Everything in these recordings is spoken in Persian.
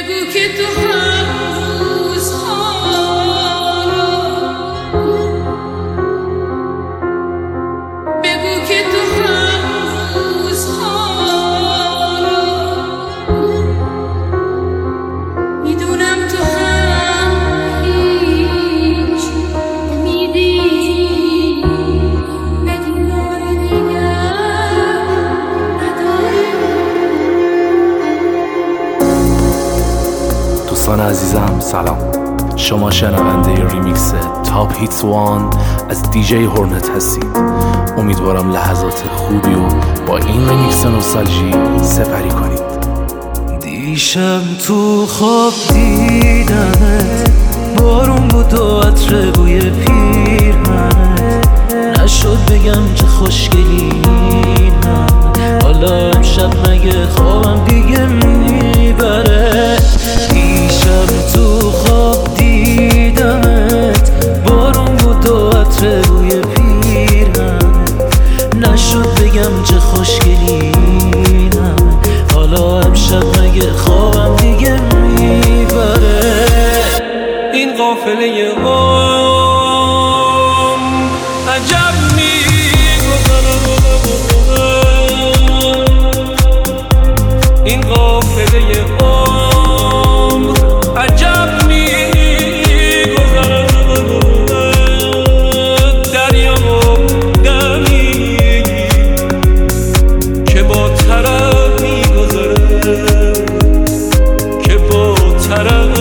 بگو که تو هم روزها بگو که تو هم روزها میدونم تو هم هیچ امیدی بدیار دیگر نداری. دوستان عزیزم سلام، شما شنونده ریمیکس تاپ هیتس وان از دیجی هورنت هستید. امیدوارم لحظات خوبی و با این ریمیکس نوستالژی سپری کنید. دیشب تو خواب دیدمت، بارون بود و عطر بوی پیرهنت، نشد بگم که خوشگلی نه، حالا امشب مگه خوابم دیگه میبره. دیشب تو خواب دیدمت، بارون بود و عطر بوی پیرهنت، نشد بگم چه خوشگلی نه، حالا امشب مگه خوابم دیگه میبره. این قافله عجب میگذره، این قافله عجب میگذره، دریا و دمی که با طرف میگذره، که با طرف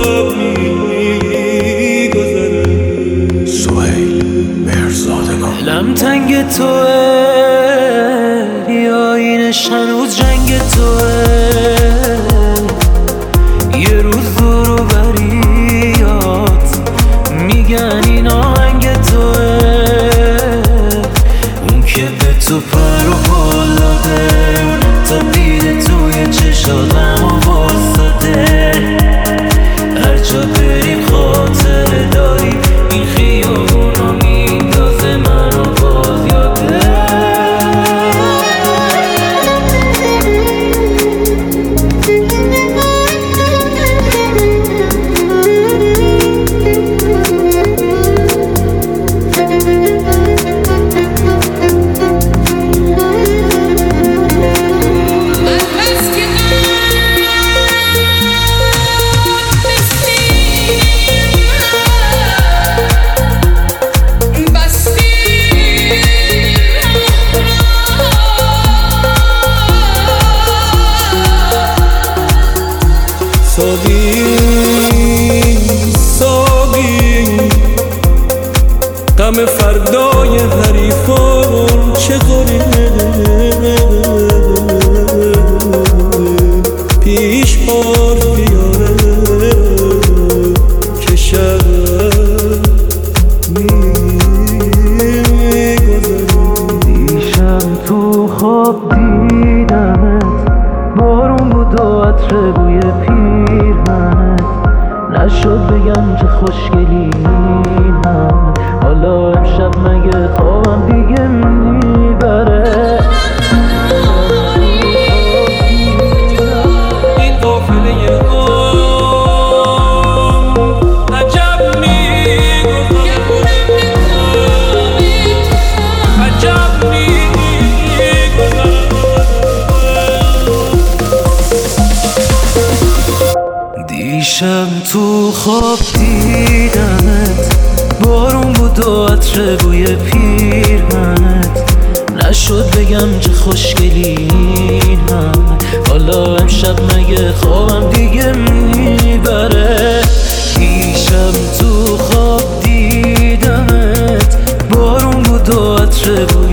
میگذره. سهیل مهرزادگان. دلم تنگ توه، یا اینش هنوز جنگ توه، یه روز دورو بریات میگن این آهنگ توه، اون که به تو پر و بال داده، تا دیده توی چشاتم و واسطه، هر جا بریم خاطره داری، این خیابون رو میندازه منو باز یاده. ساقی غم فردای حریفان چه غریبه، پیش بار بیاره که شب میگذره. دیشب تو خواب دیدمت، بارون بود و عطر بوی پیرهنت، نشد بگم چه خوشگلی نه، حالا امشب مگه خوابم دیگه میبره. این قافله عجب میگذره، عجب میگذره. دیشب تو خواب دیدمت، بارون بود و عطر بوی پیرهنت، نشد بگم چه خوشگلی نه، حالا امشب مگه خوابم دیگه میبره. دیشب تو خواب دیدمت، بارون بود و عطر بوی